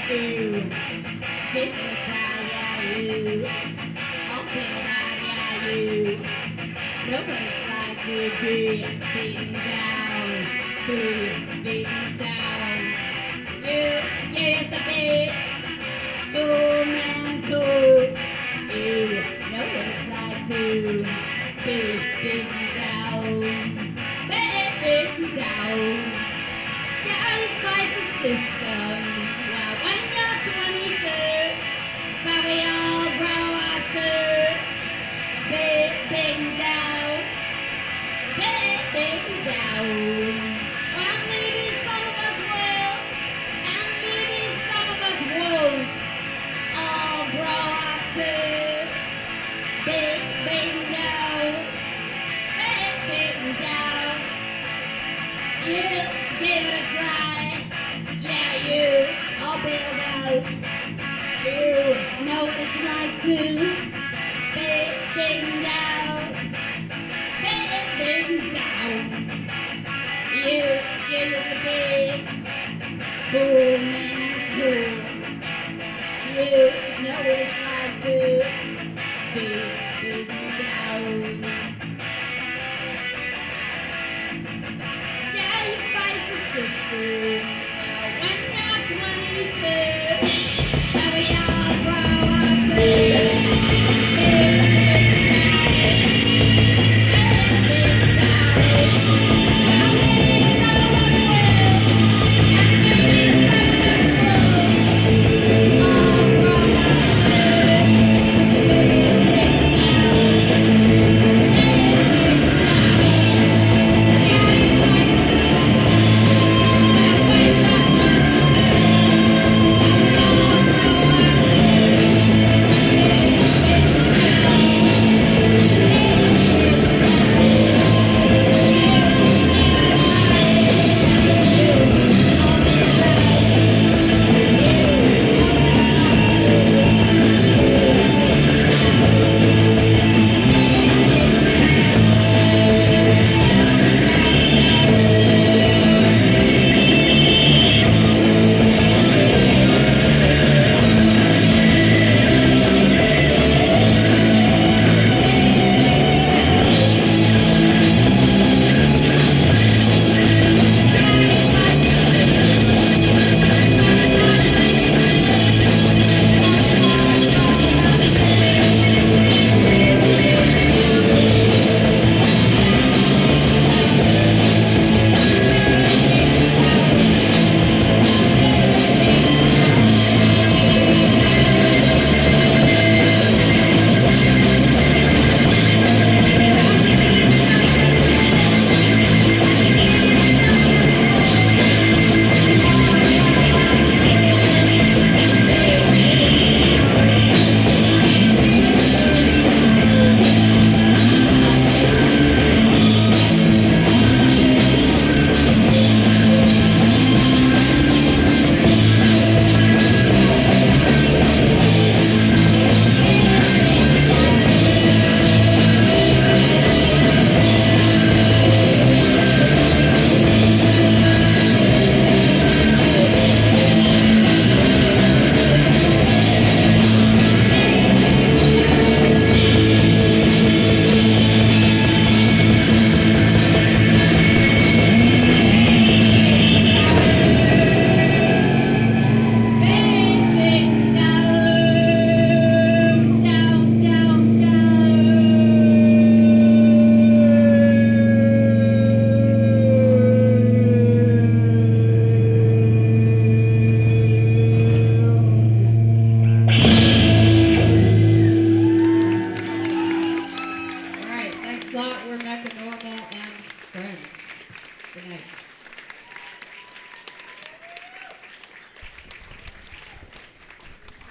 You, big try, yeah, you. Open eye, yeah, you. Know what it's like to be beaten down, be beaten down. You used to be cool man cool. You know what it's like to be beaten down, beaten down. Yeah, you fight the system. Well, when you're 22, but we all grow up to beaten down, beaten down. Well, maybe some of us will, and maybe some of us won't all grow up to beaten down, beaten down. You give it a try, yeah, you all bailed out. You know what it's like to be beaten down, beaten down. You used to be cool man cool. You know what it's like to be beaten down. Yeah, you fight the system. Well, when you're 22, so we all grow up to All right, next slot, we're Mecca Normal and Friends. Good night.